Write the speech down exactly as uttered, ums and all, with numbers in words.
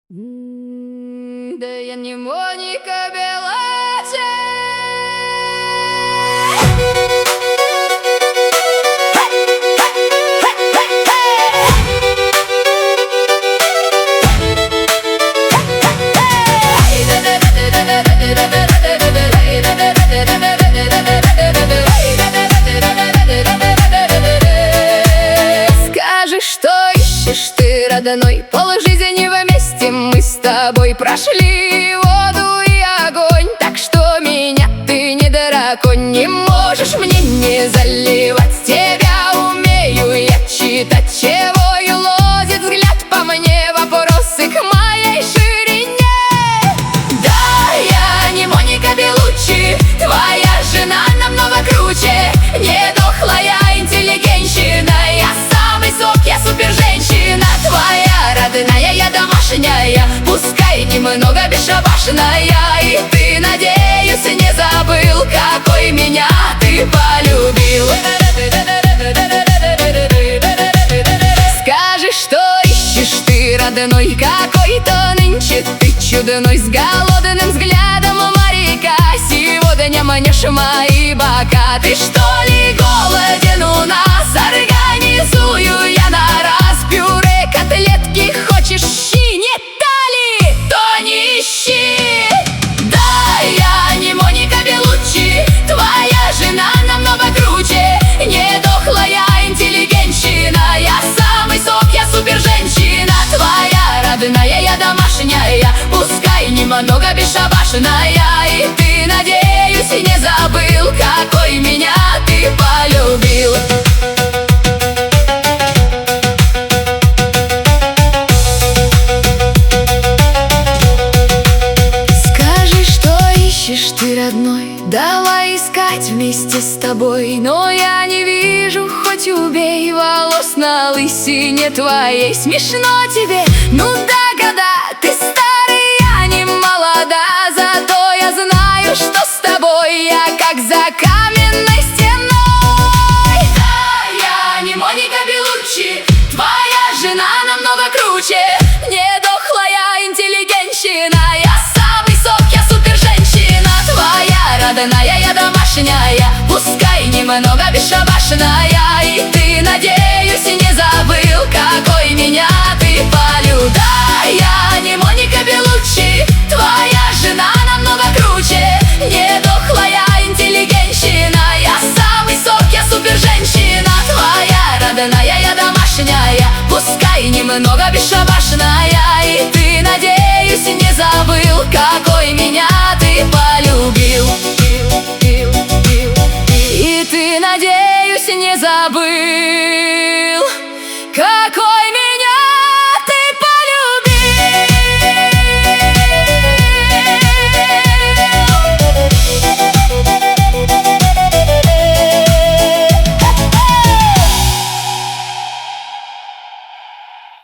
М, Да я не Моника Белачи. Скажи, что ищешь ты, родной? Полжизни вместе мы с тобой прошли воду и огонь. Так что меня ты не драконь, не можешь мне не заливать. Тебя умею я читать, чего и лозит взгляд по мне, вопросы к моей ширине. Да, я не Моника Белуччи, твоя жена намного круче. Не дохлая интеллигентщина, я самый сок, я супер-женщина. Твоя родная, я домашняя, пускай немного бесшабашная. И ты, надеюсь, не забыл, какой меня ты полюбил. Скажи, что ищешь ты, родной? Какой-то нынче ты чудной, с голодным взглядом моряка. Сегодня манишь мои бока. Ты что ли голоден у нас? Организую я на раз пюре, котлетки. Хочешь щи, не тали? То не ищи. Да, я не Моника Белуччи, твоя жена намного круче. Не дохлая интеллигентщина, я самый сок, я супер-женщина. Твоя родная, я домашняя, пускай немного бесшабашная. И ты, надеюсь, не забыл, какой меня ты полюбил. Скажи, что ищешь ты, родной? Давай искать вместе с тобой. Но я не вижу, хоть убей, волос на лысине твоей. Смешно тебе? Ну да, года, ты старый, я не молода. Зато я знаю, что с тобой я как за каменной стеной. Да, я не Моника Белуччи, твоя жена намного круче. Не дохлая интеллигентщина, я самый сок, я супер-женщина. Твоя родная, я домашняя, пускай немного бесшабашная. И ты, надеюсь, не забыл, какой меня ты полюбил. Да, я не Моника Белуччи, твоя жена намного круче. Не дохлая интеллигентщина, я самый сок, я супер-женщина. Твоя родная, я домашняя, пускай немного бесшабашная.